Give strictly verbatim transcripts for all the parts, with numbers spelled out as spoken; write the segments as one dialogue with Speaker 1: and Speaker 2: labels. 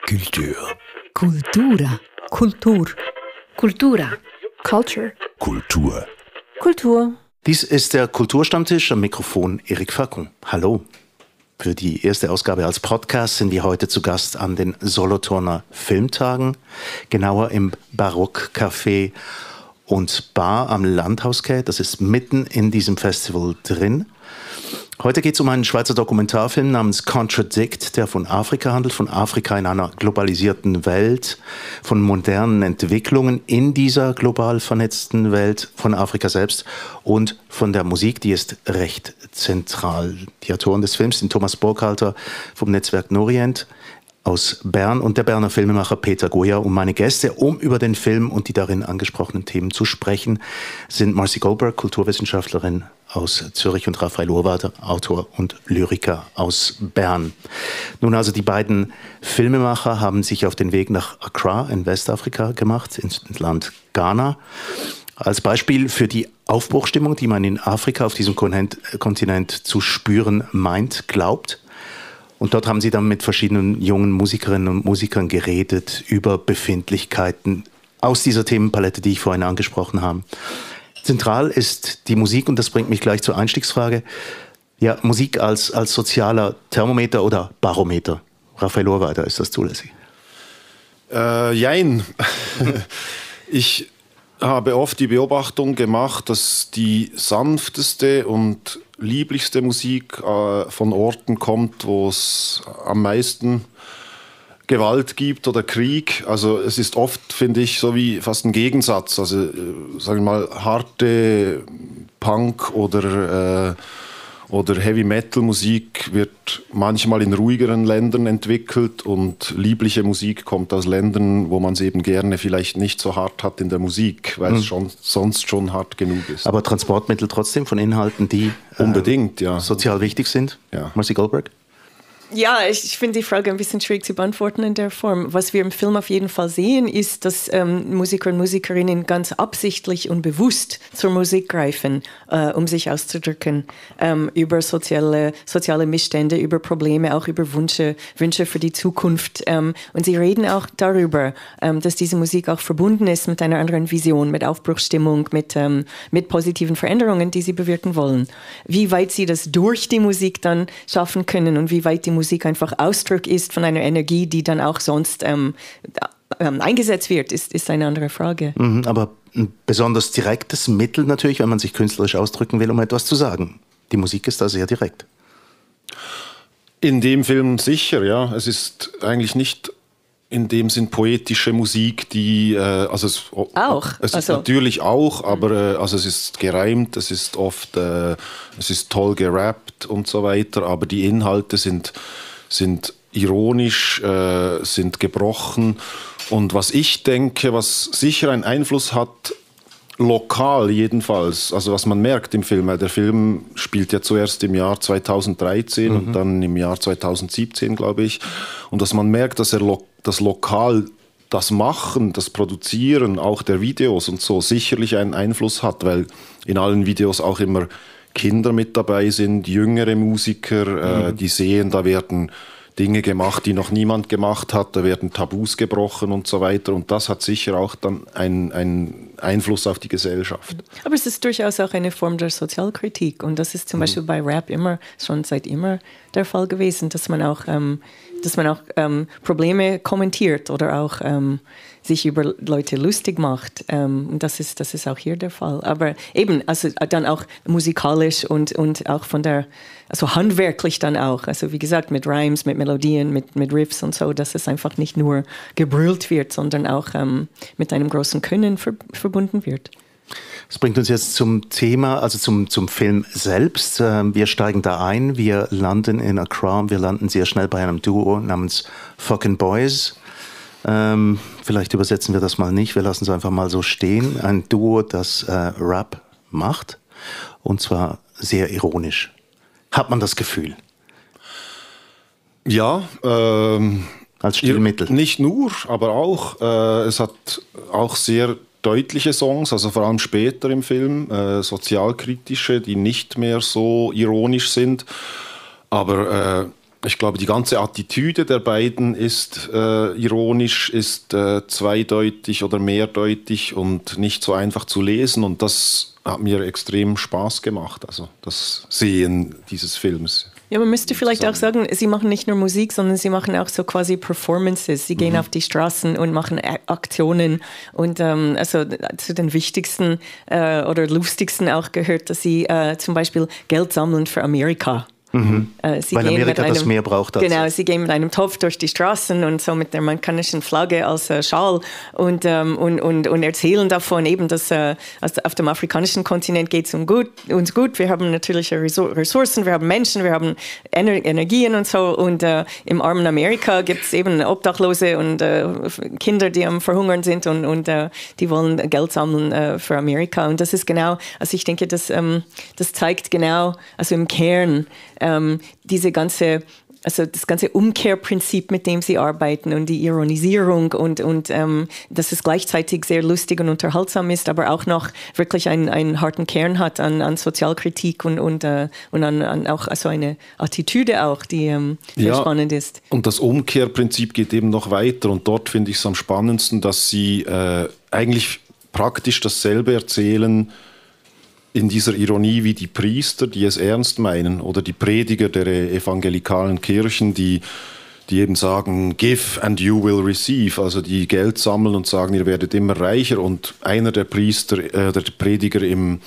Speaker 1: Kultur.
Speaker 2: Kultura. Kultur. Kultura. Culture.
Speaker 1: Kultur.
Speaker 2: Kultur.
Speaker 3: Dies ist der Kulturstammtisch, am Mikrofon Erik Fackung. Hallo. Für die erste Ausgabe als Podcast sind wir heute zu Gast an den Solothurner Filmtagen, genauer im Barock-Café und Bar am Landhausquai. Das ist mitten in diesem Festival drin. Heute geht es um einen Schweizer Dokumentarfilm namens Contradict, der von Afrika handelt, von Afrika in einer globalisierten Welt, von modernen Entwicklungen in dieser global vernetzten Welt, von Afrika selbst und von der Musik, die ist recht zentral. Die Autoren des Films sind Thomas Burkhalter vom Netzwerk Norient aus Bern und der Berner Filmemacher Peter Goya. Und meine Gäste, um über den Film und die darin angesprochenen Themen zu sprechen, sind Marcy Goldberg, Kulturwissenschaftlerin aus Zürich, und Raphael Urwader, Autor und Lyriker aus Bern. Nun also, die beiden Filmemacher haben sich auf den Weg nach Accra in Westafrika gemacht, ins Land Ghana, als Beispiel für die Aufbruchstimmung, die man in Afrika auf diesem Kontinent zu spüren meint, glaubt. Und dort haben sie dann mit verschiedenen jungen Musikerinnen und Musikern geredet über Befindlichkeiten aus dieser Themenpalette, die ich vorhin angesprochen habe. Zentral ist die Musik, und das bringt mich gleich zur Einstiegsfrage. Ja, Musik als, als sozialer Thermometer oder Barometer. Raphael Urwader, ist das zulässig?
Speaker 4: Äh, jein. Ich habe oft die Beobachtung gemacht, dass die sanfteste und lieblichste Musik äh, von Orten kommt, wo es am meisten Gewalt gibt oder Krieg. Also es ist oft, finde ich, so wie fast ein Gegensatz. Also äh, sagen wir mal, harte Punk oder, äh, oder Heavy-Metal-Musik wird manchmal in ruhigeren Ländern entwickelt und liebliche Musik kommt aus Ländern, wo man es eben gerne vielleicht nicht so hart hat in der Musik, weil mhm. es schon, sonst schon hart genug ist.
Speaker 3: Aber Transportmittel trotzdem von Inhalten, die
Speaker 4: unbedingt, äh, ja.
Speaker 3: sozial wichtig sind?
Speaker 4: Ja.
Speaker 3: Marcy Goldberg?
Speaker 2: Ja, ich, ich finde die Frage ein bisschen schwierig zu beantworten in der Form. Was wir im Film auf jeden Fall sehen, ist, dass ähm, Musiker und Musikerinnen ganz absichtlich und bewusst zur Musik greifen, äh, um sich auszudrücken, ähm, über soziale, soziale Missstände, über Probleme, auch über Wünsche, Wünsche für die Zukunft. Ähm, und sie reden auch darüber, ähm, dass diese Musik auch verbunden ist mit einer anderen Vision, mit Aufbruchsstimmung, mit, ähm, mit positiven Veränderungen, die sie bewirken wollen. Wie weit sie das durch die Musik dann schaffen können und wie weit die Musik einfach Ausdruck ist von einer Energie, die dann auch sonst ähm, ähm, eingesetzt wird, ist, ist eine andere Frage.
Speaker 3: Mhm, aber ein besonders direktes Mittel natürlich, wenn man sich künstlerisch ausdrücken will, um etwas zu sagen. Die Musik ist da sehr direkt.
Speaker 4: In dem Film sicher, ja. Es ist eigentlich nicht in dem Sinn poetische Musik, die äh, also es,
Speaker 2: auch
Speaker 4: es ist
Speaker 2: also.
Speaker 4: natürlich auch, aber äh, also es ist gereimt, es ist oft äh, es ist toll gerappt und so weiter, aber die Inhalte sind sind ironisch, äh, sind gebrochen, und was ich denke, was sicher einen Einfluss hat, lokal jedenfalls, also was man merkt im Film, weil der Film spielt ja zuerst im Jahr zweitausenddreizehn mhm. und dann im Jahr zweitausendsiebzehn, glaube ich, und dass man merkt, dass er lo- das lokal, das Machen, das Produzieren auch der Videos und so sicherlich einen Einfluss hat, weil in allen Videos auch immer Kinder mit dabei sind, jüngere Musiker, mhm. äh, die sehen, da werden Dinge gemacht, die noch niemand gemacht hat, da werden Tabus gebrochen und so weiter, und das hat sicher auch dann einen, einen Einfluss auf die Gesellschaft.
Speaker 2: Aber es ist durchaus auch eine Form der Sozialkritik, und das ist zum mhm. Beispiel bei Rap immer, schon seit immer der Fall gewesen, dass man auch, ähm, dass man auch ähm, Probleme kommentiert oder auch ähm, sich über Leute lustig macht. Ähm, und das ist, das ist auch hier der Fall. Aber eben, also dann auch musikalisch und, und auch von der, also handwerklich dann auch. Also wie gesagt, mit Rhymes, mit Melodien, mit, mit Riffs und so, dass es einfach nicht nur gebrüllt wird, sondern auch ähm, mit einem großen Können ver- verbunden wird.
Speaker 3: Das bringt uns jetzt zum Thema, also zum, zum Film selbst. Wir steigen da ein, wir landen in Accra, wir landen sehr schnell bei einem Duo namens Fucking Boys. Ähm, vielleicht übersetzen wir das mal nicht, wir lassen es einfach mal so stehen. Ein Duo, das äh, Rap macht, und zwar sehr ironisch. Hat man das Gefühl?
Speaker 4: Ja, ähm,
Speaker 3: als Stilmittel.
Speaker 4: Nicht nur, aber auch. Äh, es hat auch sehr deutliche Songs, also vor allem später im Film, äh, sozialkritische, die nicht mehr so ironisch sind. Aber äh, ich glaube, die ganze Attitüde der beiden ist äh, ironisch, ist äh, zweideutig oder mehrdeutig und nicht so einfach zu lesen. Und das hat mir extrem Spaß gemacht, also das Sehen dieses Films.
Speaker 2: Ja, man müsste vielleicht auch sagen, sie machen nicht nur Musik, sondern sie machen auch so quasi Performances. Sie gehen mhm. auf die Straßen und machen Aktionen. Und ähm, also zu den wichtigsten äh, oder lustigsten auch gehört, dass sie äh, zum Beispiel Geld sammeln für Amerika.
Speaker 3: Mhm. Äh, Weil Amerika einem, das mehr braucht. Dazu.
Speaker 2: Genau, sie gehen mit einem Topf durch die Straßen und so mit der amerikanischen Flagge als äh, Schal und, ähm, und, und, und erzählen davon eben, dass äh, also auf dem afrikanischen Kontinent geht es um gut, uns gut. Wir haben natürliche Ressourcen, wir haben Menschen, wir haben Ener- Energien und so. Und äh, im armen Amerika gibt es eben Obdachlose und äh, Kinder, die am Verhungern sind und, und äh, die wollen Geld sammeln äh, für Amerika. Und das ist genau, also ich denke, das, ähm, das zeigt genau, also im Kern, Ähm, diese ganze, also das ganze Umkehrprinzip, mit dem sie arbeiten und die Ironisierung und, und ähm, dass es gleichzeitig sehr lustig und unterhaltsam ist, aber auch noch wirklich einen, einen harten Kern hat an, an Sozialkritik und, und, äh, und an, an auch also eine Attitüde auch, die ähm, sehr ja, spannend ist.
Speaker 4: Und das Umkehrprinzip geht eben noch weiter und dort finde ich es am spannendsten, dass sie äh, eigentlich praktisch dasselbe erzählen in dieser Ironie wie die Priester, die es ernst meinen, oder die Prediger der evangelikalen Kirchen, die, die eben sagen, give and you will receive, also die Geld sammeln und sagen, ihr werdet immer reicher. Und einer der Priester, äh, der Prediger im,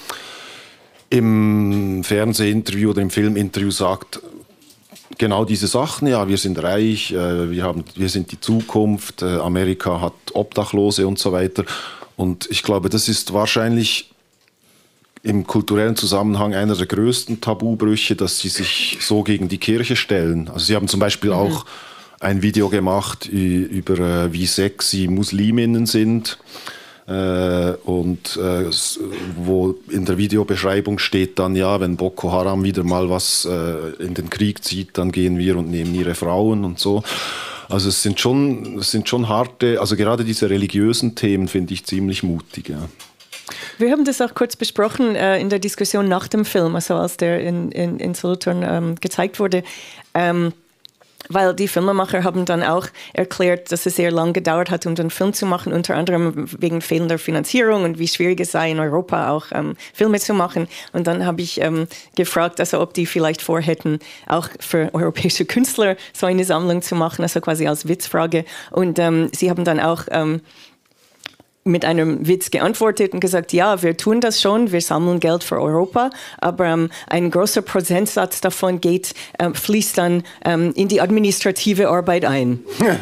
Speaker 4: im Fernsehinterview oder im Filminterview sagt genau diese Sachen, ja, wir sind reich, äh, wir, haben, wir sind die Zukunft, äh, Amerika hat Obdachlose und so weiter. Und ich glaube, das ist wahrscheinlich im kulturellen Zusammenhang einer der größten Tabubrüche, dass sie sich so gegen die Kirche stellen. Also sie haben zum Beispiel mhm. auch ein Video gemacht über, wie sexy Musliminnen sind. Äh, und äh, wo in der Videobeschreibung steht dann, ja, wenn Boko Haram wieder mal was äh, in den Krieg zieht, dann gehen wir und nehmen ihre Frauen und so. Also es sind schon, es sind schon harte, also gerade diese religiösen Themen finde ich ziemlich mutig, ja.
Speaker 2: Wir haben das auch kurz besprochen äh, in der Diskussion nach dem Film, also als der in, in, in Solothurn ähm, gezeigt wurde, ähm, weil die Filmemacher haben dann auch erklärt, dass es sehr lange gedauert hat, um den Film zu machen, unter anderem wegen fehlender Finanzierung und wie schwierig es sei, in Europa auch ähm, Filme zu machen. Und dann habe ich ähm, gefragt, also ob die vielleicht vorhätten, auch für europäische Künstler so eine Sammlung zu machen, also quasi als Witzfrage. Und ähm, sie haben dann auch ähm, mit einem Witz geantwortet und gesagt, ja, wir tun das schon, wir sammeln Geld für Europa, aber ähm, ein großer Prozentsatz davon geht, ähm, fließt dann ähm, in die administrative Arbeit ein. Ja.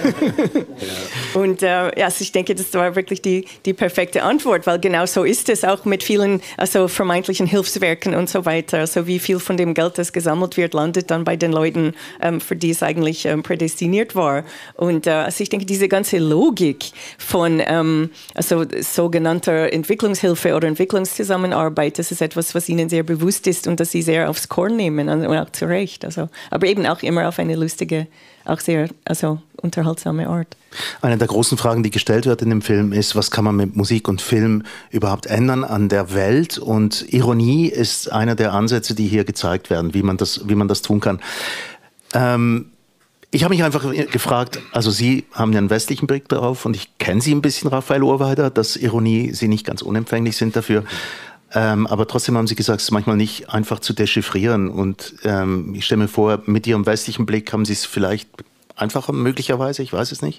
Speaker 2: Und äh, ja, also ich denke, das war wirklich die, die perfekte Antwort, weil genau so ist es auch mit vielen also vermeintlichen Hilfswerken und so weiter. Also wie viel von dem Geld, das gesammelt wird, landet dann bei den Leuten, ähm, für die es eigentlich ähm, prädestiniert war. Und äh, also ich denke, diese ganze Logik von ähm, also sogenannter Entwicklungshilfe oder Entwicklungszusammenarbeit, das ist etwas, was ihnen sehr bewusst ist und das sie sehr aufs Korn nehmen und auch zu Recht. Also, aber eben auch immer auf eine lustige, auch sehr also unterhaltsame Art.
Speaker 3: Eine der großen Fragen, die gestellt wird in dem Film, ist, was kann man mit Musik und Film überhaupt ändern an der Welt? Und Ironie ist einer der Ansätze, die hier gezeigt werden, wie man das, wie man das tun kann. Ähm, Ich habe mich einfach gefragt, also Sie haben ja einen westlichen Blick darauf und ich kenne Sie ein bisschen, Raphael Urweider, dass Ironie, Sie nicht ganz unempfänglich sind dafür. Ähm, aber trotzdem haben Sie gesagt, es ist manchmal nicht einfach zu dechiffrieren. Und ähm, ich stelle mir vor, mit Ihrem westlichen Blick haben Sie es vielleicht einfacher, möglicherweise, ich weiß es nicht.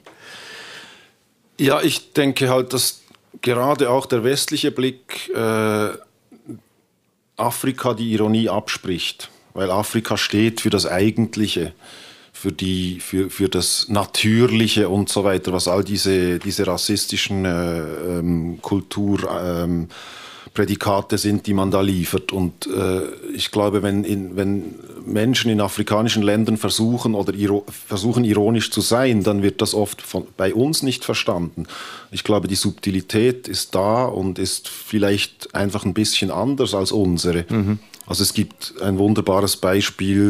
Speaker 4: Ja, ich denke halt, dass gerade auch der westliche Blick äh, Afrika die Ironie abspricht. Weil Afrika steht für das Eigentliche. Für, die, für, für das Natürliche und so weiter, was all diese, diese rassistischen äh, ähm, Kulturprädikate ähm, sind, die man da liefert. Und äh, ich glaube, wenn, in, wenn Menschen in afrikanischen Ländern versuchen oder iro- versuchen ironisch zu sein, dann wird das oft von, bei uns nicht verstanden. Ich glaube, die Subtilität ist da und ist vielleicht einfach ein bisschen anders als unsere. Mhm. Also es gibt ein wunderbares Beispiel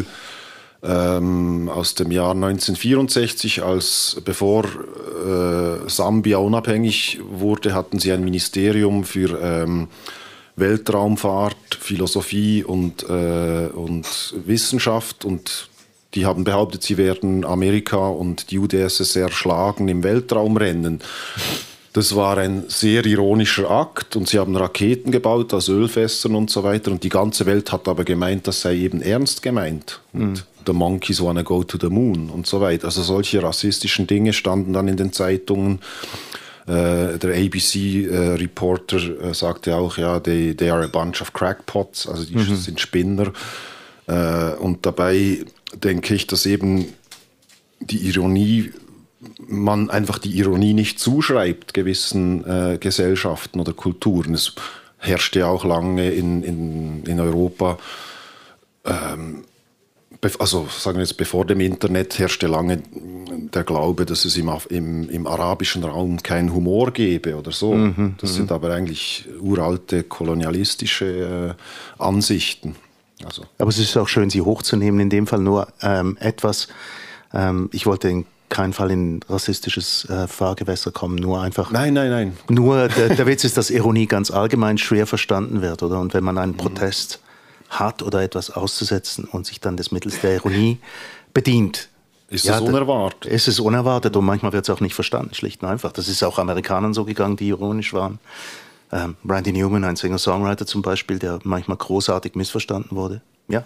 Speaker 4: Ähm, aus dem Jahr neunzehnhundertvierundsechzig, als bevor äh, Sambia unabhängig wurde, hatten sie ein Ministerium für ähm, Weltraumfahrt, Philosophie und, äh, und Wissenschaft und die haben behauptet, sie werden Amerika und die U D S S R schlagen im Weltraumrennen. Das war ein sehr ironischer Akt und sie haben Raketen gebaut aus Ölfässern und so weiter und die ganze Welt hat aber gemeint, das sei eben ernst gemeint. Und mhm. the monkeys wanna go to the moon und so weiter. Also solche rassistischen Dinge standen dann in den Zeitungen. Äh, der A B C-Reporter äh, äh, sagte auch, ja, they, they are a bunch of crackpots, also die mhm. sind Spinner. Äh, und dabei denke ich, dass eben die Ironie, man einfach die Ironie nicht zuschreibt gewissen äh, Gesellschaften oder Kulturen. Es herrschte ja auch lange in, in, in Europa, ähm, also sagen wir jetzt, bevor dem Internet herrschte lange der Glaube, dass es im, im, im arabischen Raum keinen Humor gäbe oder so. Mhm, das sind aber eigentlich uralte kolonialistische äh, Ansichten. Also.
Speaker 3: Aber es ist auch schön, sie hochzunehmen. In dem Fall nur ähm, etwas, ähm, ich wollte in keinen Fall in rassistisches äh, Fahrgewässer kommen, nur einfach...
Speaker 4: Nein, nein, nein.
Speaker 3: Nur der, der Witz ist, dass Ironie ganz allgemein schwer verstanden wird, oder? Und wenn man einen Protest hat oder etwas auszusetzen und sich dann des Mittels der Ironie bedient.
Speaker 4: Ist ja, das unerwartet?
Speaker 3: Ist es unerwartet und manchmal wird es auch nicht verstanden, schlicht und einfach. Das ist auch Amerikanern so gegangen, die ironisch waren. Ähm, Randy Newman, ein Singer-Songwriter zum Beispiel, der manchmal großartig missverstanden wurde. Ja.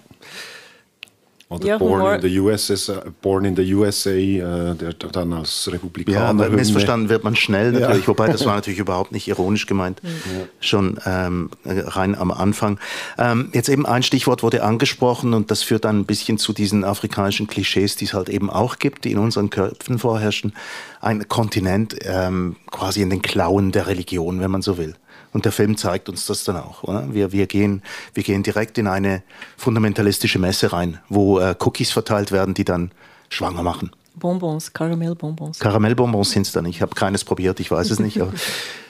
Speaker 4: Oder
Speaker 2: ja,
Speaker 4: Born, in the U S S, Born in the U S A, äh, der dann als Republikaner...
Speaker 3: Ja, missverstanden wird man schnell natürlich, ja. Wobei das war natürlich überhaupt nicht ironisch gemeint, ja. schon ähm, rein am Anfang. Ähm, jetzt eben ein Stichwort wurde angesprochen und das führt dann ein bisschen zu diesen afrikanischen Klischees, die es halt eben auch gibt, die in unseren Köpfen vorherrschen. Ein Kontinent ähm, quasi in den Klauen der Religion, wenn man so will. Und der Film zeigt uns das dann auch. Oder? Wir, wir, gehen, wir gehen direkt in eine fundamentalistische Messe rein, wo äh, Cookies verteilt werden, die dann schwanger machen.
Speaker 2: Bonbons, Karamellbonbons.
Speaker 3: Karamellbonbons sind es dann. Ich habe keines probiert, ich weiß es nicht. Aber,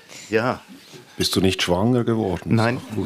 Speaker 3: ja.
Speaker 4: Bist du nicht schwanger geworden?
Speaker 3: Nein.
Speaker 4: Gut.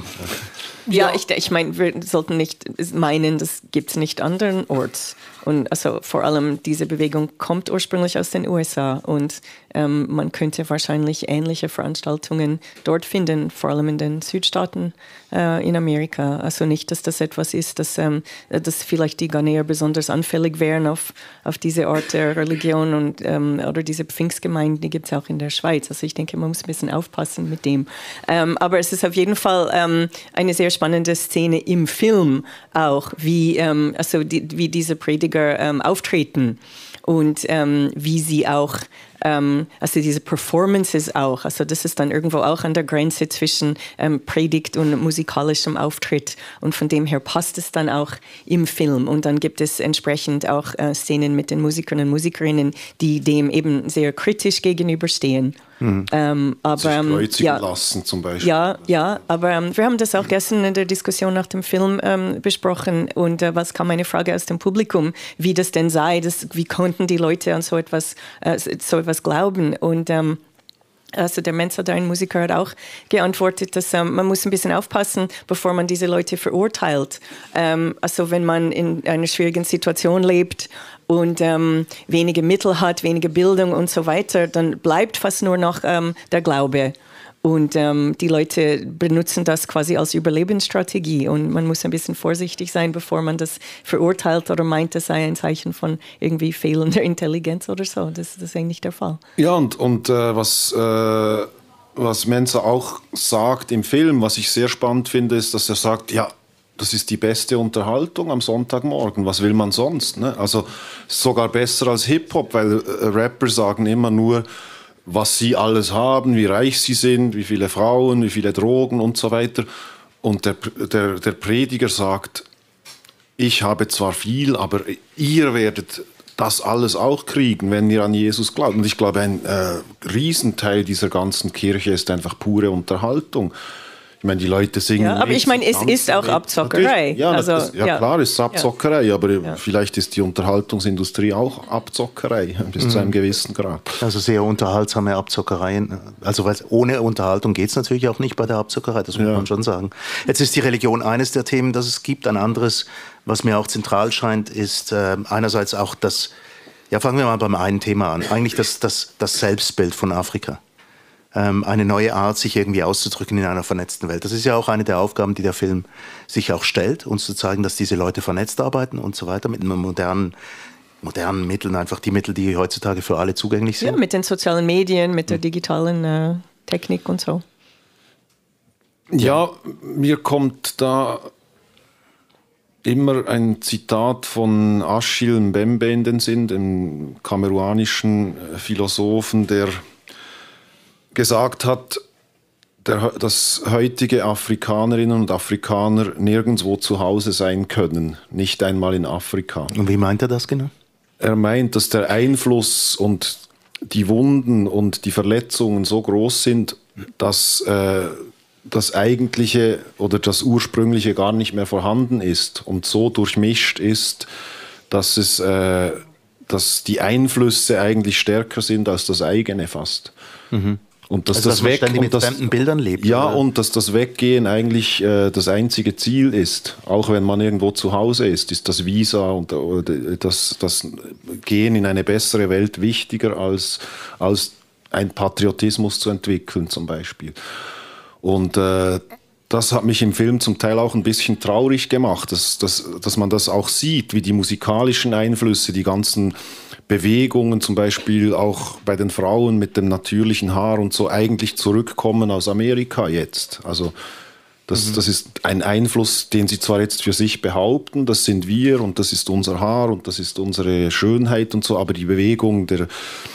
Speaker 2: Ja, ich, ich meine, wir sollten nicht meinen, das gibt es nicht andernorts. Und also vor allem diese Bewegung kommt ursprünglich aus den U S A und ähm, man könnte wahrscheinlich ähnliche Veranstaltungen dort finden, vor allem in den Südstaaten äh, in Amerika. Also nicht, dass das etwas ist, dass, ähm, dass vielleicht die Ghaneer besonders anfällig wären auf, auf diese Art der Religion und, ähm, oder diese Pfingstgemeinden, die gibt es auch in der Schweiz. Also ich denke, man muss ein bisschen aufpassen mit dem. Ähm, aber es ist auf jeden Fall ähm, eine sehr spannende Szene im Film auch, wie, ähm, also die, wie diese Prediger ähm, auftreten und ähm, wie sie auch, ähm, also diese Performances auch, also das ist dann irgendwo auch an der Grenze zwischen ähm, Predigt und musikalischem Auftritt und von dem her passt es dann auch im Film und dann gibt es entsprechend auch äh, Szenen mit den Musikern und Musikerinnen, die dem eben sehr kritisch gegenüberstehen. Mhm. Ähm, aber,
Speaker 4: sich kreuzigen
Speaker 2: ja,
Speaker 4: lassen zum Beispiel.
Speaker 2: Ja, ja, aber ähm, wir haben das auch gestern in der Diskussion nach dem Film ähm, besprochen und äh, was kam eine Frage aus dem Publikum, wie das denn sei, das, wie konnten die Leute an so etwas, äh, so etwas glauben und ähm, also der Mensa, der ein Musiker, hat auch geantwortet, dass ähm, man muss ein bisschen aufpassen, bevor man diese Leute verurteilt. Ähm, also wenn man in einer schwierigen Situation lebt und ähm, wenige Mittel hat, wenige Bildung und so weiter, dann bleibt fast nur noch ähm, der Glaube. Und ähm, die Leute benutzen das quasi als Überlebensstrategie. Und man muss ein bisschen vorsichtig sein, bevor man das verurteilt oder meint, das sei ein Zeichen von irgendwie fehlender Intelligenz oder so. Das, das ist eigentlich der Fall.
Speaker 4: Ja, und, und äh, was, äh, was Mensa auch sagt im Film, was ich sehr spannend finde, ist, dass er sagt, ja, das ist die beste Unterhaltung am Sonntagmorgen. Was will man sonst? Ne? Also sogar besser als Hip-Hop, weil äh, Rapper sagen immer nur, was sie alles haben, wie reich sie sind, wie viele Frauen, wie viele Drogen und so weiter. Und der, der, der Prediger sagt, ich habe zwar viel, aber ihr werdet das alles auch kriegen, wenn ihr an Jesus glaubt. Und ich glaube, ein äh, Riesenteil dieser ganzen Kirche ist einfach pure Unterhaltung. Ich meine, die Leute singen.
Speaker 2: Ja, aber ich meine, es ist auch Abzockerei.
Speaker 4: Ja,
Speaker 2: also,
Speaker 4: das, ja, ja, klar, es ist Abzockerei, ja. aber ja. vielleicht ist die Unterhaltungsindustrie auch Abzockerei, bis mhm. zu einem gewissen Grad.
Speaker 3: Also sehr unterhaltsame Abzockereien. Also weil ohne Unterhaltung geht es natürlich auch nicht bei der Abzockerei, das muss ja. man schon sagen. Jetzt ist die Religion eines der Themen, das es gibt. Ein anderes, was mir auch zentral scheint, ist äh, einerseits auch das, ja fangen wir mal beim einen Thema an, eigentlich das, das, das Selbstbild von Afrika. ähm, eine neue Art, sich irgendwie auszudrücken in einer vernetzten Welt. Das ist ja auch eine der Aufgaben, die der Film sich auch stellt, uns zu zeigen, dass diese Leute vernetzt arbeiten und so weiter, mit einem modernen modernen Mitteln, einfach die Mittel, die heutzutage für alle zugänglich sind.
Speaker 2: Ja, mit den sozialen Medien, mit der digitalen äh, Technik und so.
Speaker 4: Ja, mir kommt da immer ein Zitat von Achille Mbembe in den Sinn, dem kameruanischen Philosophen, der gesagt hat, der, dass heutige Afrikanerinnen und Afrikaner nirgendwo zu Hause sein können, nicht einmal in Afrika.
Speaker 3: Und wie meint er das genau?
Speaker 4: Er meint, dass der Einfluss und die Wunden und die Verletzungen so groß sind, dass äh, das Eigentliche oder das Ursprüngliche gar nicht mehr vorhanden ist und so durchmischt ist, dass, es, äh, dass die Einflüsse eigentlich stärker sind als das eigene fast.
Speaker 3: Mhm.
Speaker 4: Und dass
Speaker 3: also,
Speaker 4: das
Speaker 3: dass man
Speaker 4: Weg
Speaker 3: ständig
Speaker 4: und
Speaker 3: mit
Speaker 4: das,
Speaker 3: fremden Bildern lebt.
Speaker 4: Ja,
Speaker 3: oder?
Speaker 4: und dass das Weggehen eigentlich äh, das einzige Ziel ist. Auch wenn man irgendwo zu Hause ist, ist das Visa und äh, das, das Gehen in eine bessere Welt wichtiger als, als ein Patriotismus zu entwickeln zum Beispiel. Und äh, das hat mich im Film zum Teil auch ein bisschen traurig gemacht, dass, dass, dass man das auch sieht, wie die musikalischen Einflüsse, die ganzen Bewegungen, zum Beispiel auch bei den Frauen mit dem natürlichen Haar und so, eigentlich zurückkommen aus Amerika jetzt. Also das, mhm. das ist ein Einfluss, den sie zwar jetzt für sich behaupten, das sind wir und das ist unser Haar und das ist unsere Schönheit und so, aber die Bewegung der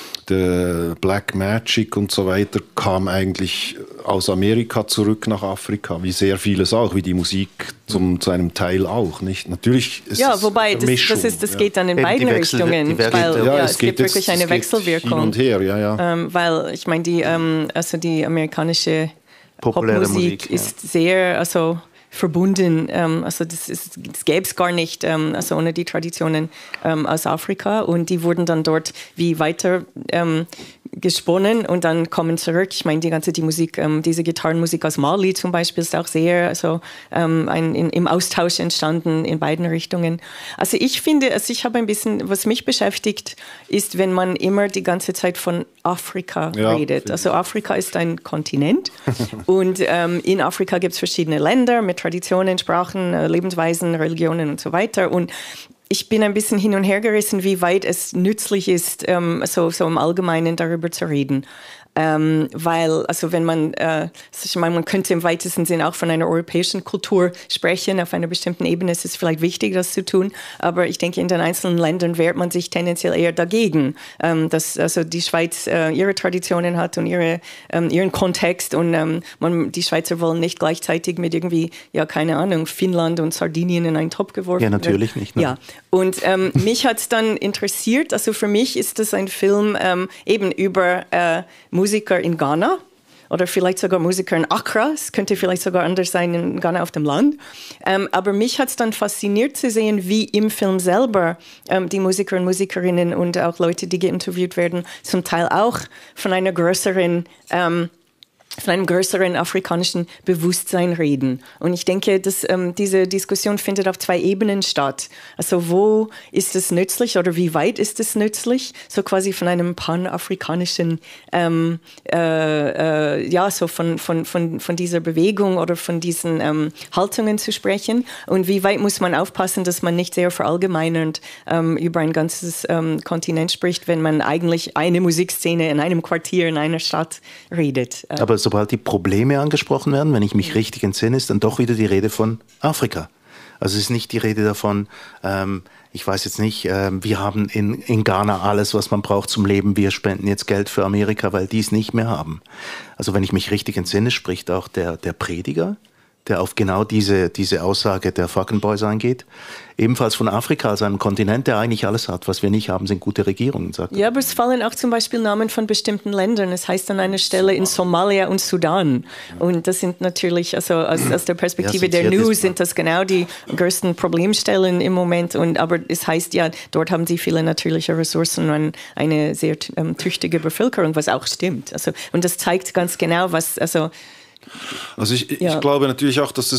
Speaker 4: der Black Magic und so weiter kam eigentlich aus Amerika zurück nach Afrika, wie sehr vieles auch, wie die Musik zum, zu einem Teil auch, nicht? Natürlich ist
Speaker 2: ja,
Speaker 4: es
Speaker 2: wobei
Speaker 4: eine
Speaker 2: das,
Speaker 4: Mischung,
Speaker 2: das, ist, das
Speaker 4: ja.
Speaker 2: geht dann in
Speaker 3: Eben
Speaker 2: beiden
Speaker 3: die Wechsel-
Speaker 2: Richtungen,
Speaker 3: die Wechsel-
Speaker 2: weil
Speaker 4: Ja,
Speaker 2: ja,
Speaker 4: es
Speaker 2: es,
Speaker 4: geht
Speaker 2: gibt
Speaker 4: jetzt-
Speaker 2: wirklich eine
Speaker 4: es geht
Speaker 2: Wechselwirkung.
Speaker 4: hin und her, ja, ja.
Speaker 2: Ähm, weil ich meine, die, ähm, also die amerikanische
Speaker 3: Populäre
Speaker 2: Popmusik
Speaker 3: Musik, ja.
Speaker 2: ist sehr, also verbunden, ähm, also das, ist, das gäbe es gar nicht, ähm, also ohne die Traditionen ähm, aus Afrika, und die wurden dann dort wie weiter ähm, gesponnen und dann kommen zurück. Ich meine, die ganze die Musik, ähm, diese Gitarrenmusik aus Mali zum Beispiel ist auch sehr, also ähm, ein, in, im Austausch entstanden in beiden Richtungen. Also ich finde, also ich habe ein bisschen, was mich beschäftigt, ist, wenn man immer die ganze Zeit von Afrika
Speaker 4: Ja,
Speaker 2: redet. Also Afrika ist ein Kontinent und ähm, in Afrika gibt es verschiedene Länder mit Traditionen, Sprachen, äh, Lebensweisen, Religionen und so weiter, und ich bin ein bisschen hin und her gerissen, wie weit es nützlich ist, ähm, so, so im Allgemeinen darüber zu reden. Ähm, weil, also wenn man, äh, ich meine, man könnte im weitesten Sinn auch von einer europäischen Kultur sprechen, auf einer bestimmten Ebene ist es vielleicht wichtig, das zu tun, aber ich denke, in den einzelnen Ländern wehrt man sich tendenziell eher dagegen, ähm, dass also die Schweiz äh, ihre Traditionen hat und ihre, ähm, ihren Kontext, und ähm, man, die Schweizer wollen nicht gleichzeitig mit irgendwie, ja, keine Ahnung, Finnland und Sardinien in einen Topf geworfen
Speaker 3: Ja, natürlich
Speaker 2: werden.
Speaker 3: nicht. Ne?
Speaker 2: Ja, und ähm, mich hat es dann interessiert, also für mich ist das ein Film ähm, eben über äh, Musiker in Ghana oder vielleicht sogar Musiker in Accra. Es könnte vielleicht sogar anders sein in Ghana auf dem Land. Ähm, aber mich hat es dann fasziniert zu sehen, wie im Film selber ähm, die Musiker und Musikerinnen und auch Leute, die geinterviewt werden, zum Teil auch von einer größeren ähm, von einem größeren afrikanischen Bewusstsein reden. Und ich denke, dass ähm, diese Diskussion findet auf zwei Ebenen statt. Also wo ist es nützlich oder wie weit ist es nützlich, so quasi von einem panafrikanischen, ähm, äh, äh, ja, so von, von, von, von dieser Bewegung oder von diesen ähm, Haltungen zu sprechen, und wie weit muss man aufpassen, dass man nicht sehr verallgemeinernd ähm, über ein ganzes ähm, Kontinent spricht, wenn man eigentlich eine Musikszene in einem Quartier, in einer Stadt redet. Äh,
Speaker 3: Aber sobald die Probleme angesprochen werden, wenn ich mich richtig entsinne, ist dann doch wieder die Rede von Afrika. Also es ist nicht die Rede davon, ähm, ich weiß jetzt nicht, ähm, wir haben in, in Ghana alles, was man braucht zum Leben, wir spenden jetzt Geld für Amerika, weil die es nicht mehr haben. Also wenn ich mich richtig entsinne, spricht auch der, der Prediger, der auf genau diese, diese Aussage der Fucking Boys eingeht, ebenfalls von Afrika als einem Kontinent, der eigentlich alles hat. Was wir nicht haben, sind gute Regierungen, sagt er.
Speaker 2: Ja, aber es fallen auch zum Beispiel Namen von bestimmten Ländern. Es heißt an einer Stelle in Somalia und Sudan. Und das sind natürlich, also aus, aus der Perspektive
Speaker 3: Ja,
Speaker 2: der
Speaker 3: Sozialismus.
Speaker 2: News sind das genau die größten Problemstellen im Moment. Und, aber es heißt ja, dort haben sie viele natürliche Ressourcen und eine sehr ähm, tüchtige Bevölkerung, was auch stimmt. Also, und das zeigt ganz genau, was, also
Speaker 4: Also ich,
Speaker 2: Ja.
Speaker 4: ich glaube natürlich auch, dass es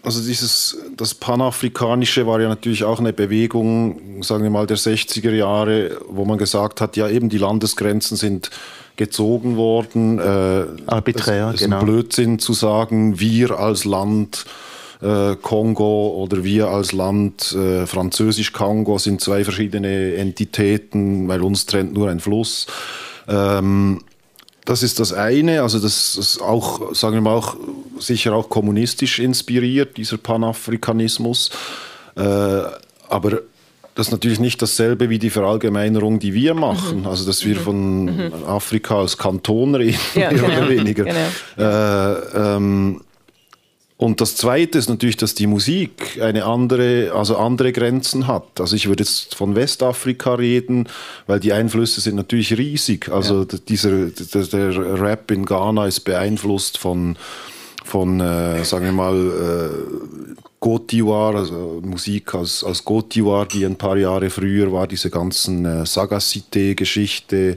Speaker 4: also dieses, das Panafrikanische war ja natürlich auch eine Bewegung, sagen wir mal, der sechziger Jahre, wo man gesagt hat, ja eben die Landesgrenzen sind gezogen worden. Äh,
Speaker 3: Arbiträr,
Speaker 4: es, es
Speaker 3: genau.
Speaker 4: ist ein Blödsinn zu sagen, wir als Land äh, Kongo oder wir als Land äh, Französisch-Kongo sind zwei verschiedene Entitäten, weil uns trennt nur ein Fluss. Ähm, Das ist das eine, also das ist auch, sagen wir mal, auch sicher auch kommunistisch inspiriert, dieser Panafrikanismus. Äh, aber das ist natürlich nicht dasselbe wie die Verallgemeinerung, die wir machen. Mhm. Also, dass wir mhm. von mhm. Afrika als Kanton reden,
Speaker 2: ja,
Speaker 4: mehr
Speaker 2: genau.
Speaker 4: oder weniger.
Speaker 2: Genau.
Speaker 4: Äh, ähm, Und das Zweite ist natürlich, dass die Musik eine andere, also andere Grenzen hat. Also ich würde jetzt von Westafrika reden, weil die Einflüsse sind natürlich riesig. Also ja. dieser, der, der Rap in Ghana ist beeinflusst von, von äh, sagen wir mal, äh, Côte d'Ivoire, also Musik aus, aus Côte d'Ivoire, die ein paar Jahre früher war, diese ganzen äh, Sagacité-Geschichte,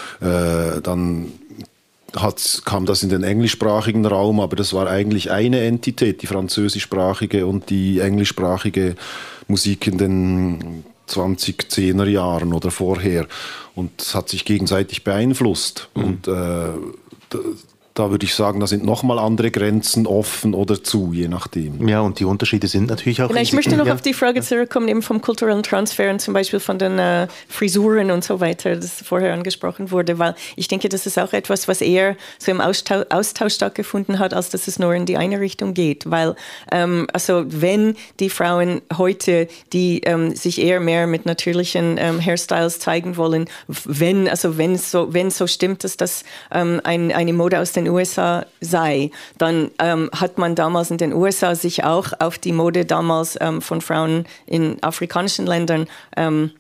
Speaker 4: äh, dann Hat, kam das in den englischsprachigen Raum, aber das war eigentlich eine Entität, die französischsprachige und die englischsprachige Musik in den zwanzig-zehner Jahren oder vorher. Und es hat sich gegenseitig beeinflusst. Mhm. Und äh, da, da würde ich sagen, da sind nochmal andere Grenzen offen oder zu, je nachdem.
Speaker 3: Ja, und die Unterschiede sind natürlich auch...
Speaker 2: Genau, ich möchte noch ja. auf die Frage zurückkommen, eben vom kulturellen Transfer und zum Beispiel von den äh, Frisuren und so weiter, das vorher angesprochen wurde, weil ich denke, das ist auch etwas, was eher so im Austausch, Austausch stattgefunden hat, als dass es nur in die eine Richtung geht. Weil, ähm, also wenn die Frauen heute, die ähm, sich eher mehr mit natürlichen ähm, Hairstyles zeigen wollen, wenn, also wenn so, wenn so stimmt, dass das ähm, ein, eine Mode aus den U S A sei, dann ähm, hat man damals in den U S A sich auch auf die Mode damals ähm, von Frauen in afrikanischen Ländern ähm,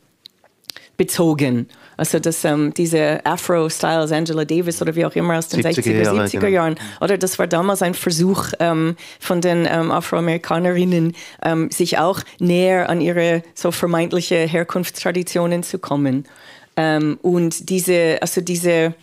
Speaker 2: bezogen. Also dass ähm, diese Afro-Styles, Angela Davis oder wie auch immer aus den sechziger, siebziger Jahren, oder das war damals ein Versuch ähm, von den ähm, Afroamerikanerinnen, ähm, sich auch näher an ihre so vermeintliche Herkunftstraditionen zu kommen. Ähm, und diese, also diese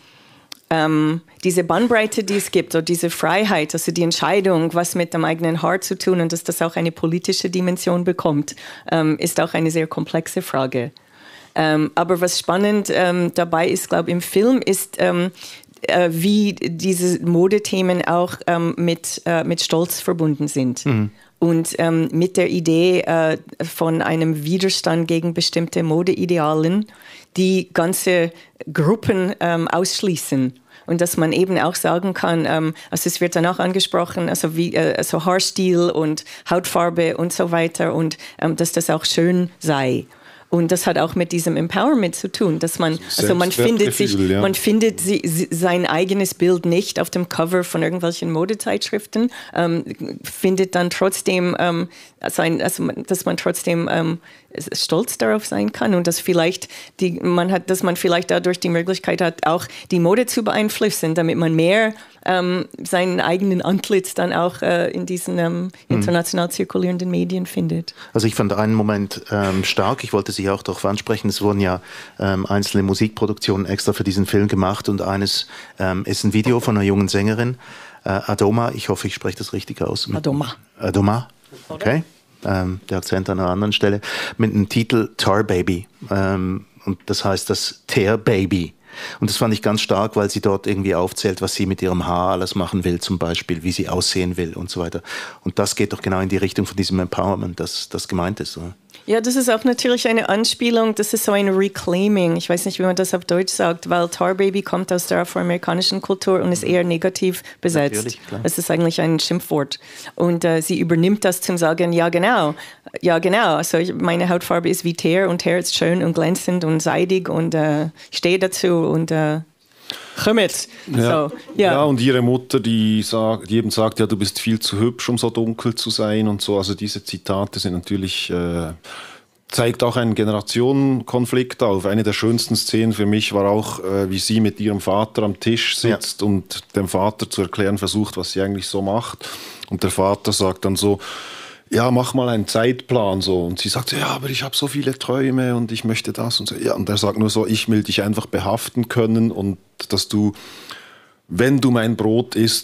Speaker 2: Ähm, diese Bandbreite, die es gibt, oder diese Freiheit, also die Entscheidung, was mit dem eigenen Haar zu tun und dass das auch eine politische Dimension bekommt, ähm, ist auch eine sehr komplexe Frage. Ähm, aber was spannend ähm, dabei ist, glaube ich, im Film, ist, ähm, äh, wie diese Modethemen auch ähm, mit, äh, mit Stolz verbunden sind. Mhm. Und ähm, mit der Idee äh, von einem Widerstand gegen bestimmte Modeidealen, die ganze Gruppen ähm, ausschließen. Und dass man eben auch sagen kann, ähm, also es wird dann auch angesprochen, also wie äh, also Haarstil und Hautfarbe und so weiter und ähm, dass das auch schön sei. Und das hat auch mit diesem Empowerment zu tun, dass man, also man findet sich, ja. man findet sie, sein eigenes Bild nicht auf dem Cover von irgendwelchen Modezeitschriften, ähm, findet dann trotzdem, ähm, sein, also dass man trotzdem ähm, stolz darauf sein kann und dass vielleicht die, man hat, dass man vielleicht dadurch die Möglichkeit hat, auch die Mode zu beeinflussen, damit man mehr ähm, seinen eigenen Antlitz dann auch äh, in diesen ähm, international zirkulierenden Medien findet.
Speaker 3: Also ich fand einen Moment ähm, stark, ich wollte Sie auch darauf ansprechen, es wurden ja ähm, einzelne Musikproduktionen extra für diesen Film gemacht und eines ähm, ist ein Video von einer jungen Sängerin, äh, Adoma, ich hoffe, ich spreche das richtig aus.
Speaker 2: Adoma.
Speaker 3: Adoma, okay. Ähm, der Akzent an einer anderen Stelle, mit dem Titel Tar Baby. Ähm, und das heißt das Tear Baby. Und das fand ich ganz stark, weil sie dort irgendwie aufzählt, was sie mit ihrem Haar alles machen will, zum Beispiel, wie sie aussehen will und so weiter. Und das geht doch genau in die Richtung von diesem Empowerment, das, das gemeint ist. Oder?
Speaker 2: Ja, das ist auch natürlich eine Anspielung, das ist so ein Reclaiming, ich weiß nicht, wie man das auf Deutsch sagt, weil Tar Baby kommt aus der afroamerikanischen Kultur und ist eher negativ besetzt. Es ist eigentlich ein Schimpfwort. Und äh, sie übernimmt das zum Sagen, ja genau, ja genau, also meine Hautfarbe ist wie Teer und Teer ist schön und glänzend und seidig und äh, ich stehe dazu und äh, komm mit.
Speaker 4: Ja.
Speaker 2: So, ja.
Speaker 4: ja, und ihre Mutter, die, sagt, die eben sagt, ja, du bist viel zu hübsch, um so dunkel zu sein und so. Also diese Zitate sind natürlich, äh, zeigt auch einen Generationenkonflikt auf. Eine der schönsten Szenen für mich war auch, äh, wie sie mit ihrem Vater am Tisch sitzt ja. und dem Vater zu erklären versucht, was sie eigentlich so macht. Und der Vater sagt dann so, ja, mach mal einen Zeitplan so. Und sie sagt, ja, aber ich habe so viele Träume und ich möchte das und so. Ja, und er sagt nur so, ich will dich einfach behaften können und dass du, wenn du mein Brot isst,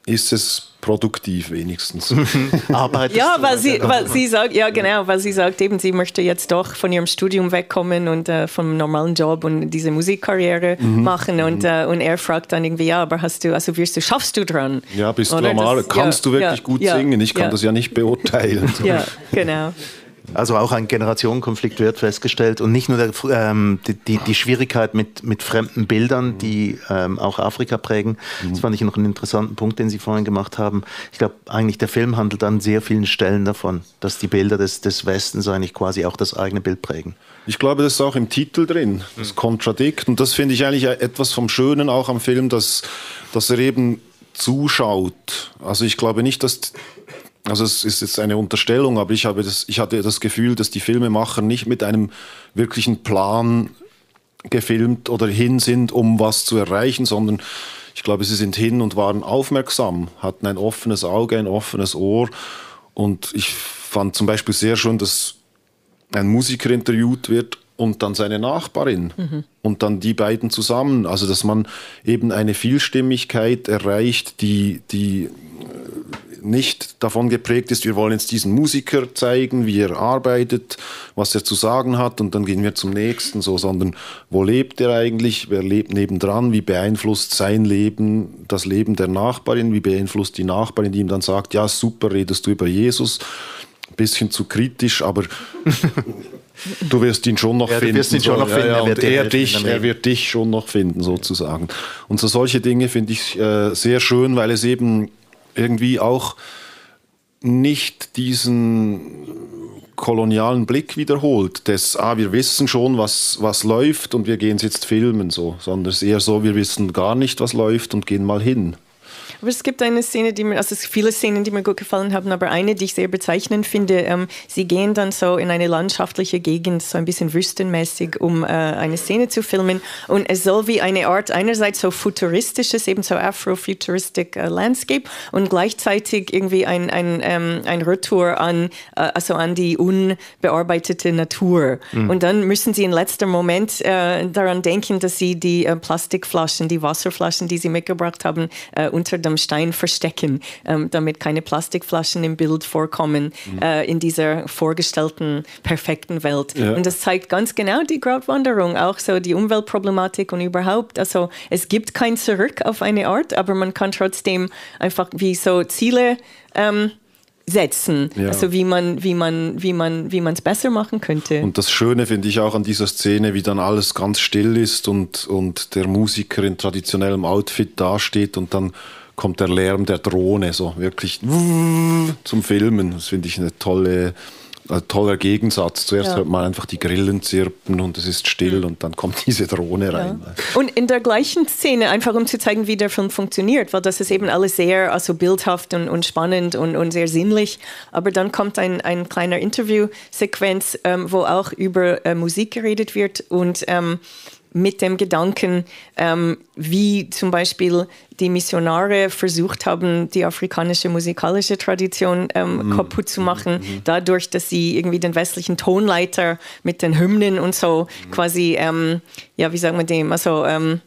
Speaker 4: ist es produktiv wenigstens.
Speaker 3: Arbeitest
Speaker 2: ja,
Speaker 3: du
Speaker 2: weil sie,
Speaker 3: weiter?
Speaker 2: weil sie sagt, ja genau, weil sie sagt eben, sie möchte jetzt doch von ihrem Studium wegkommen und äh, vom normalen Job und diese Musikkarriere mhm. machen und, äh, und er fragt dann irgendwie, ja, aber hast du, also wirst du, schaffst du dran?
Speaker 4: Ja, bist
Speaker 2: Oder
Speaker 4: du normal,
Speaker 2: das,
Speaker 4: kannst
Speaker 2: ja,
Speaker 4: du wirklich
Speaker 2: ja,
Speaker 4: gut
Speaker 2: ja,
Speaker 4: singen? Ich kann
Speaker 2: ja.
Speaker 4: das ja nicht beurteilen.
Speaker 2: Ja, genau.
Speaker 3: Also auch ein Generationenkonflikt wird festgestellt und nicht nur der, ähm, die, die, die Schwierigkeit mit, mit fremden Bildern, die ähm, auch Afrika prägen. Das fand ich noch einen interessanten Punkt, den Sie vorhin gemacht haben. Ich glaube, eigentlich der Film handelt an sehr vielen Stellen davon, dass die Bilder des, des Westens eigentlich quasi auch das eigene Bild prägen.
Speaker 4: Ich glaube, das ist auch im Titel drin, das Contradict. Und das finde ich eigentlich etwas vom Schönen auch am Film, dass, dass er eben zuschaut. Also ich glaube nicht, dass... Also es ist jetzt eine Unterstellung, aber ich, habe das, ich hatte das Gefühl, dass die Filmemacher nicht mit einem wirklichen Plan gefilmt oder hin sind, um was zu erreichen, sondern ich glaube, sie sind hin und waren aufmerksam, hatten ein offenes Auge, ein offenes Ohr. Und ich fand zum Beispiel sehr schön, dass ein Musiker interviewt wird und dann seine Nachbarin mhm. und dann die beiden zusammen. Also dass man eben eine Vielstimmigkeit erreicht, die... die nicht davon geprägt ist, wir wollen jetzt diesen Musiker zeigen, wie er arbeitet, was er zu sagen hat und dann gehen wir zum nächsten, so, sondern wo lebt er eigentlich, wer lebt nebendran, wie beeinflusst sein Leben das Leben der Nachbarin, wie beeinflusst die Nachbarin, die ihm dann sagt, ja super, redest du über Jesus, ein bisschen zu kritisch, aber du wirst ihn schon noch
Speaker 3: ja,
Speaker 4: finden.
Speaker 3: Du wirst ihn schon
Speaker 4: so.
Speaker 3: noch finden.
Speaker 4: Ja, ja,
Speaker 3: er, wird
Speaker 4: und er, dich, er wird dich schon noch finden, sozusagen. Und so solche Dinge finde ich äh, sehr schön, weil es eben irgendwie auch nicht diesen kolonialen Blick wiederholt, des, ah, wir wissen schon, was, was läuft und wir gehen es jetzt filmen, so, sondern es ist eher so, wir wissen gar nicht, was läuft und gehen mal hin.
Speaker 2: Aber es gibt eine Szene, die mir, also es gibt viele Szenen, die mir gut gefallen haben, aber eine, die ich sehr bezeichnend finde, ähm, sie gehen dann so in eine landschaftliche Gegend, so ein bisschen wüstenmäßig, um äh, eine Szene zu filmen und es soll wie eine Art, einerseits so futuristisches, eben so Afrofuturistic äh, Landscape und gleichzeitig irgendwie ein, ein, ähm, ein Retour an, äh, also an die unbearbeitete Natur. Mhm. Und dann müssen sie in letzter Moment äh, daran denken, dass sie die äh, Plastikflaschen, die Wasserflaschen, die sie mitgebracht haben, äh, unter am Stein verstecken, ähm, damit keine Plastikflaschen im Bild vorkommen mhm. äh, in dieser vorgestellten perfekten Welt. Ja. Und das zeigt ganz genau die Gratwanderung, auch so die Umweltproblematik und überhaupt. Also es gibt kein Zurück auf eine Art, aber man kann trotzdem einfach wie so Ziele ähm, setzen, ja. also wie man wie man wie man wie man es besser machen könnte.
Speaker 4: Und das Schöne finde ich auch an dieser Szene, wie dann alles ganz still ist und und der Musiker in traditionellem Outfit dasteht und dann kommt der Lärm der Drohne so wirklich zum Filmen. Das finde ich eine tolle ein toller Gegensatz. Zuerst ja. hört man einfach die Grillen zirpen und es ist still mhm. und dann kommt diese Drohne rein.
Speaker 2: Ja. Und in der gleichen Szene, einfach um zu zeigen, wie der Film funktioniert, weil das ist eben alles sehr also bildhaft und, und spannend und, und sehr sinnlich, aber dann kommt ein, ein kleiner Interviewsequenz, ähm, wo auch über äh, Musik geredet wird und ähm, mit dem Gedanken, ähm, wie zum Beispiel die Missionare versucht haben, die afrikanische musikalische Tradition ähm, mm. kaputt zu machen, mm. dadurch, dass sie irgendwie den westlichen Tonleiter mit den Hymnen und so mm. quasi, ähm, ja, wie sagen wir dem, also, ähm,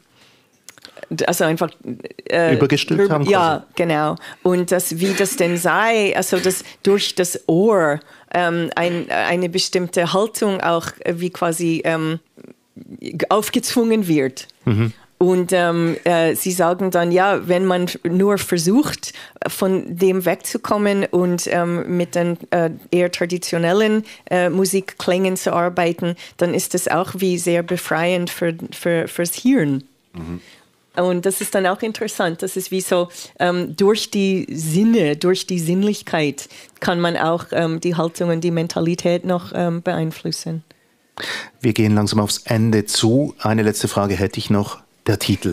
Speaker 2: also einfach
Speaker 3: äh, übergestülpt über, haben. Quasi.
Speaker 2: Ja, genau. Und das, wie das denn sei, also das durch das Ohr ähm, ein, eine bestimmte Haltung auch wie quasi ähm, aufgezwungen wird. Mhm. Und ähm, äh, sie sagen dann, ja, wenn man nur versucht, von dem wegzukommen und ähm, mit den äh, eher traditionellen äh, Musikklängen zu arbeiten, dann ist das auch wie sehr befreiend für, für, fürs Hirn. Mhm. Und das ist dann auch interessant, dass es wie so ähm, durch die Sinne, durch die Sinnlichkeit kann man auch ähm, die Haltung und die Mentalität noch ähm, beeinflussen.
Speaker 3: Wir gehen langsam aufs Ende zu. Eine letzte Frage hätte ich noch. Der Titel.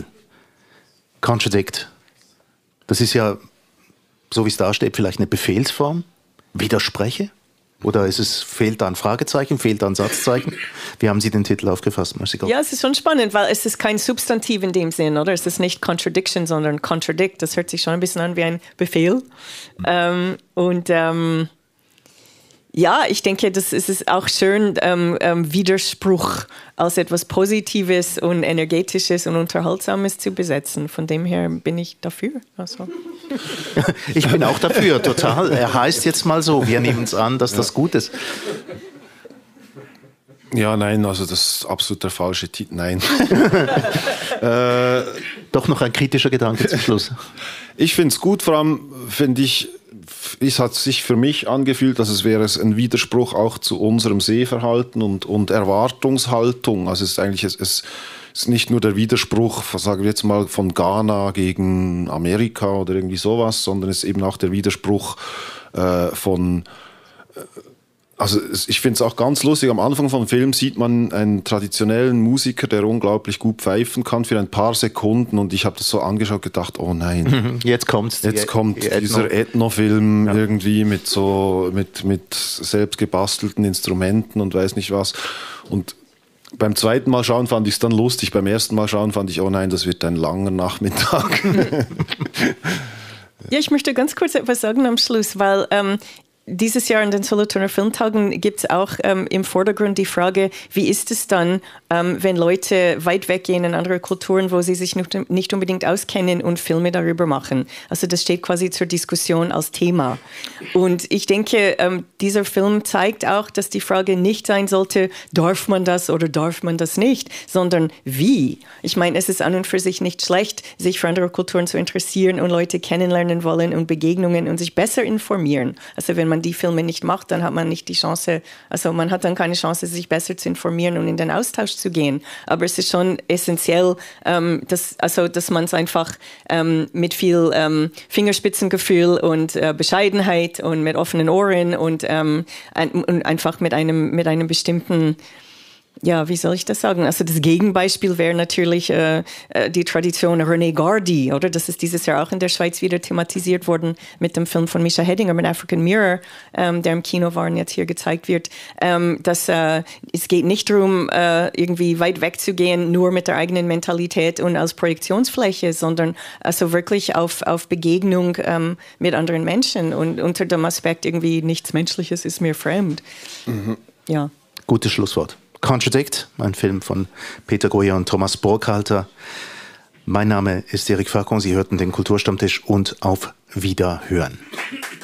Speaker 3: Contradict. Das ist ja, so wie es da steht, vielleicht eine Befehlsform. Widerspreche? Oder ist es, fehlt da ein Fragezeichen, fehlt da ein Satzzeichen? Wie haben Sie den Titel aufgefasst, Marcy Gold?
Speaker 2: Ja, es ist schon spannend, weil es ist kein Substantiv in dem Sinn, oder? Es ist nicht Contradiction, sondern Contradict. Das hört sich schon ein bisschen an wie ein Befehl. Mhm. Ähm, und ähm, Ja, ich denke, das ist es auch schön, ähm, ähm, Widerspruch als etwas Positives und Energetisches und Unterhaltsames zu besetzen. Von dem her bin ich dafür. Also.
Speaker 3: Ich bin auch dafür, total. Er heißt jetzt mal so, wir nehmen es an, dass ja. das gut ist.
Speaker 4: Ja, nein, also das ist absolut der falsche Titel. Nein. äh,
Speaker 3: Doch noch ein kritischer Gedanke zum Schluss.
Speaker 4: Ich finde es gut, vor allem finde ich, es hat sich für mich angefühlt, dass es wäre ein Widerspruch auch zu unserem Sehverhalten und, und Erwartungshaltung. Also es ist eigentlich, es, es ist nicht nur der Widerspruch, sagen wir jetzt mal, von Ghana gegen Amerika oder irgendwie sowas, sondern es ist eben auch der Widerspruch äh, von... Äh, Also ich finde es auch ganz lustig, am Anfang vom Film sieht man einen traditionellen Musiker, der unglaublich gut pfeifen kann für ein paar Sekunden und ich habe das so angeschaut und gedacht, oh nein.
Speaker 3: Jetzt kommt's.
Speaker 4: Jetzt die, kommt die dieser Ethno-Film ja. irgendwie mit so mit, mit selbst gebastelten Instrumenten und weiß nicht was. Und beim zweiten Mal schauen fand ich es dann lustig, beim ersten Mal schauen fand ich, oh nein, das wird ein langer Nachmittag.
Speaker 2: Ja, ich möchte ganz kurz etwas sagen am Schluss, weil ähm, dieses Jahr in den Solothurner Filmtagen gibt es auch ähm, im Vordergrund die Frage, wie ist es dann, ähm, wenn Leute weit weggehen in andere Kulturen, wo sie sich nicht, nicht unbedingt auskennen und Filme darüber machen. Also das steht quasi zur Diskussion als Thema. Und ich denke, ähm, dieser Film zeigt auch, dass die Frage nicht sein sollte, darf man das oder darf man das nicht, sondern wie. Ich meine, es ist an und für sich nicht schlecht, sich für andere Kulturen zu interessieren und Leute kennenlernen wollen und Begegnungen und sich besser informieren. Also wenn man die Filme nicht macht, dann hat man nicht die Chance, also man hat dann keine Chance, sich besser zu informieren und in den Austausch zu gehen. Aber es ist schon essentiell, ähm, dass, also, dass man es einfach ähm, mit viel ähm, Fingerspitzengefühl und äh, Bescheidenheit und mit offenen Ohren und, ähm, ein, und einfach mit einem, mit einem bestimmten, ja, wie soll ich das sagen? Also das Gegenbeispiel wäre natürlich äh, die Tradition René Gardy, oder? Das ist dieses Jahr auch in der Schweiz wieder thematisiert worden mit dem Film von Mischa Hedinger, mit African Mirror, ähm, der im Kino war und jetzt hier gezeigt wird. Ähm, dass, äh, es geht nicht darum, äh, irgendwie weit wegzugehen, nur mit der eigenen Mentalität und als Projektionsfläche, sondern also wirklich auf, auf Begegnung ähm, mit anderen Menschen und unter dem Aspekt irgendwie nichts Menschliches ist mir fremd. Mhm. Ja.
Speaker 3: Gutes Schlusswort. Contradict, ein Film von Peter Goya und Thomas Burkhalter. Mein Name ist Eric Facon, Sie hörten den Kulturstammtisch und auf Wiederhören.